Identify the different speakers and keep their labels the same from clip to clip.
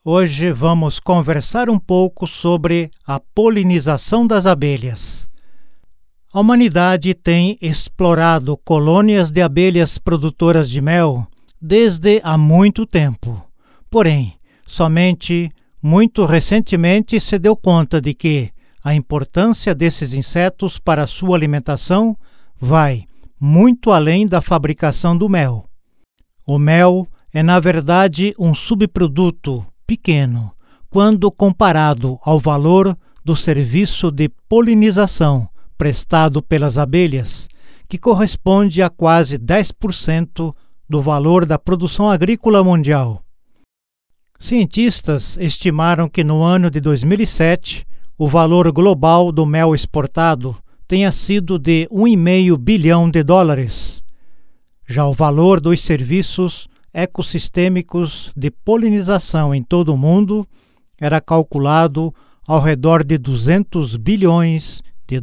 Speaker 1: Hoje vamos conversar um pouco sobre a polinização das abelhas. A humanidade tem explorado colônias de abelhas produtoras de mel desde há muito tempo. Porém, somente muito recentemente se deu conta de que a importância desses insetos para a sua alimentação vai muito além da fabricação do mel. O mel é, na verdade, um subproduto pequeno quando comparado ao valor do serviço de polinização prestado pelas abelhas, que corresponde a quase 10% do valor da produção agrícola mundial. Cientistas estimaram que no ano de 2007, o valor global do mel exportado tenha sido de $1,5 bilhão. Já o valor dos serviços ecossistêmicos de polinização em todo o mundo era calculado ao redor de $200 bilhões.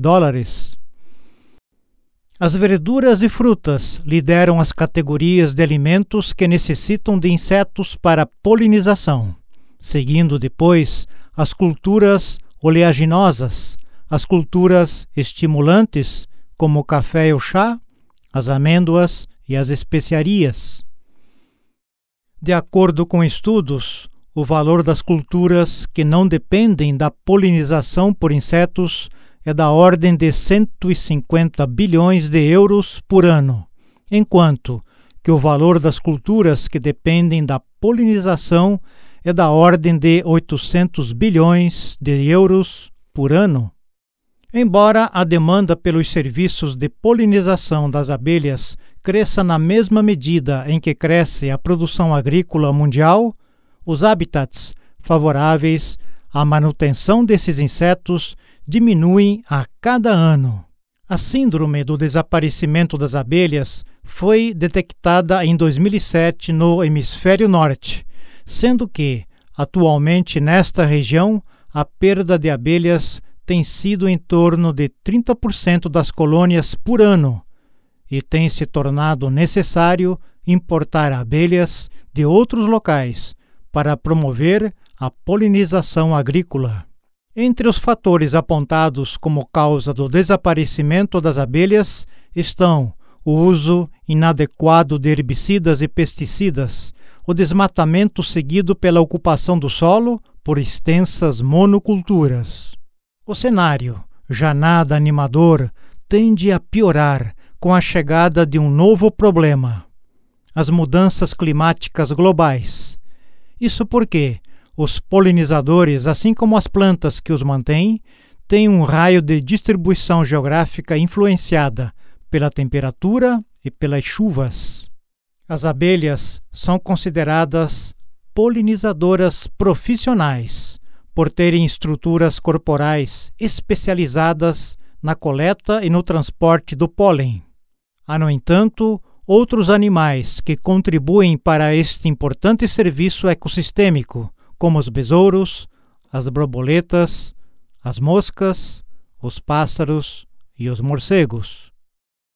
Speaker 1: As verduras e frutas lideram as categorias de alimentos que necessitam de insetos para polinização, seguindo depois as culturas oleaginosas, as culturas estimulantes, como o café e o chá, as amêndoas e as especiarias. De acordo com estudos, o valor das culturas que não dependem da polinização por insetos é da ordem de 150 bilhões de euros por ano, enquanto que o valor das culturas que dependem da polinização é da ordem de 800 bilhões de euros por ano. Embora a demanda pelos serviços de polinização das abelhas cresça na mesma medida em que cresce a produção agrícola mundial, os habitats favoráveis à manutenção desses insetos diminuem a cada ano. A síndrome do desaparecimento das abelhas foi detectada em 2007 no hemisfério norte, sendo que, atualmente nesta região, a perda de abelhas tem sido em torno de 30% das colônias por ano e tem se tornado necessário importar abelhas de outros locais para promover a polinização agrícola. Entre os fatores apontados como causa do desaparecimento das abelhas estão o uso inadequado de herbicidas e pesticidas, o desmatamento seguido pela ocupação do solo por extensas monoculturas. O cenário, já nada animador, tende a piorar com a chegada de um novo problema: as mudanças climáticas globais. Isso porque os polinizadores, assim como as plantas que os mantêm, têm um raio de distribuição geográfica influenciada pela temperatura e pelas chuvas. As abelhas são consideradas polinizadoras profissionais por terem estruturas corporais especializadas na coleta e no transporte do pólen. Há, no entanto, outros animais que contribuem para este importante serviço ecossistêmico, como os besouros, as borboletas, as moscas, os pássaros e os morcegos.